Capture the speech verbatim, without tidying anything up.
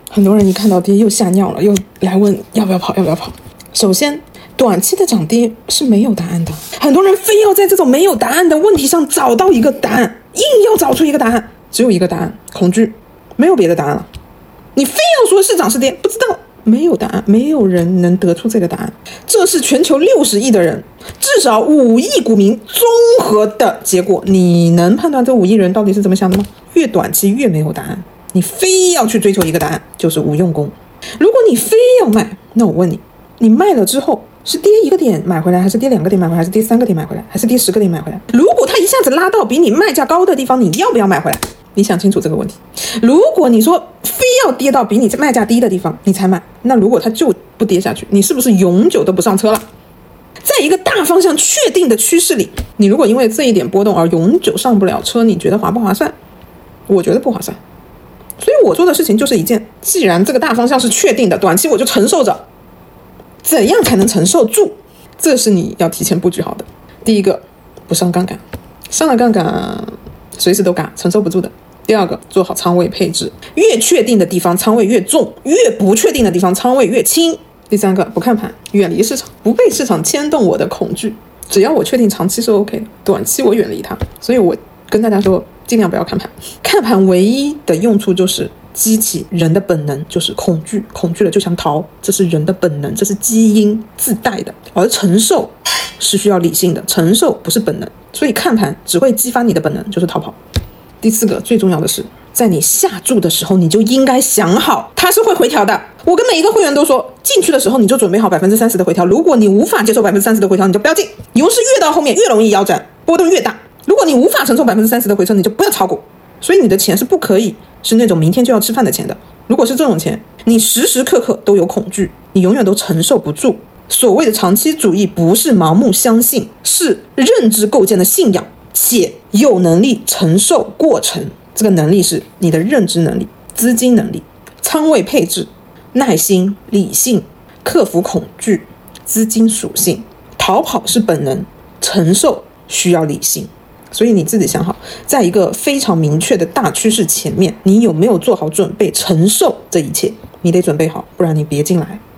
很多人一看到跌又吓尿了，又来问要不要跑要不要跑。首先短期的涨跌是没有答案的，很多人非要在这种没有答案的问题上找到一个答案，硬要找出一个答案，只有一个答案，恐惧，没有别的答案了。你非要说是涨是跌，不知道，没有答案，没有人能得出这个答案。这是全球六十亿的人，至少五亿股民综合的结果。你能判断这五亿人到底是怎么想的吗？越短期越没有答案，你非要去追求一个答案，就是无用功。如果你非要卖，那我问你，你卖了之后是跌一个点买回来，还是跌两个点买回来，还是跌三个点买回来，还是跌十个点买回来？如果它一下子拉到比你卖价高的地方，你要不要买回来？你想清楚这个问题。如果你说非要跌到比你卖价低的地方你才买，那如果它就不跌下去，你是不是永久都不上车了？在一个大方向确定的趋势里，你如果因为这一点波动而永久上不了车，你觉得划不划算？我觉得不划算。所以我做的事情就是一件，既然这个大方向是确定的，短期我就承受着。怎样才能承受住？这是你要提前布局好的。第一个，不上杠杆，上了杠杆随时都嘎，承受不住的。第二个，做好仓位配置，越确定的地方仓位越重，越不确定的地方仓位越轻。第三个，不看盘，远离市场，不被市场牵动我的恐惧，只要我确定长期是 OK 的，短期我远离它。所以我跟大家说，尽量不要看盘。看盘唯一的用处就是激起人的本能，就是恐惧，恐惧了就想逃，这是人的本能，这是基因自带的。而承受是需要理性的，承受不是本能，所以看盘只会激发你的本能，就是逃跑。第四个，最重要的是，在你下注的时候，你就应该想好它是会回调的。我跟每一个会员都说，进去的时候你就准备好 百分之三十 的回调，如果你无法接受 百分之三十 的回调，你就不要进。牛市越到后面越容易腰斩，波动越大，如果你无法承受 百分之三十 的回撤，你就不要炒股。所以你的钱是不可以是那种明天就要吃饭的钱的。如果是这种钱，你时时刻刻都有恐惧，你永远都承受不住。所谓的长期主义不是盲目相信，是认知构建的信仰，且有能力承受过程。这个能力是你的认知能力、资金能力、仓位配置、耐心、理性、克服恐惧、资金属性。逃跑是本能，承受需要理性。所以你自己想好，在一个非常明确的大趋势前面，你有没有做好准备承受这一切？你得准备好，不然你别进来。